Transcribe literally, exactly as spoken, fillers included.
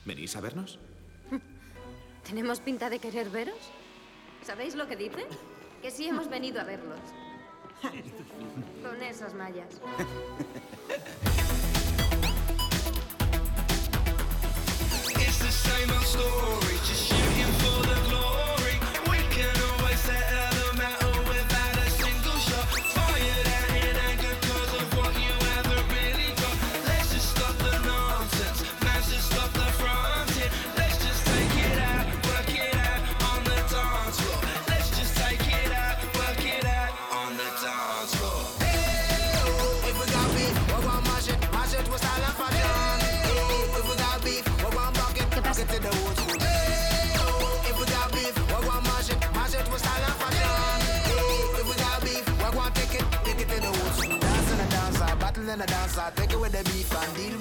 ¿Venís a vernos? ¿Tenemos pinta de querer veros? ¿Sabéis lo que dice? Que sí hemos venido a verlos. Con esas mallas. It's the same old story, just shooting for the glory. We can always settle the matter without a single shot. Fired out in anger cause of what you haven't really got. Let's just stop the nonsense, man, just stop the fronting. Let's just take it out, work it out on the dance floor. Let's just take it out, work it out on the dance floor. Hey, oh, if we got beef, we're gonna mash it, mash it with style and fashion. Hey, if we got beef, we're gonna buck it, buck it to the old school. Hey, oh, if we got beef, we're gonna mash it, mash it with style and fashion. Hey, if we got beef, we're gonna take it, take it to the old school. Dance in a dancer, battle in a dancer, take it with the beef and deal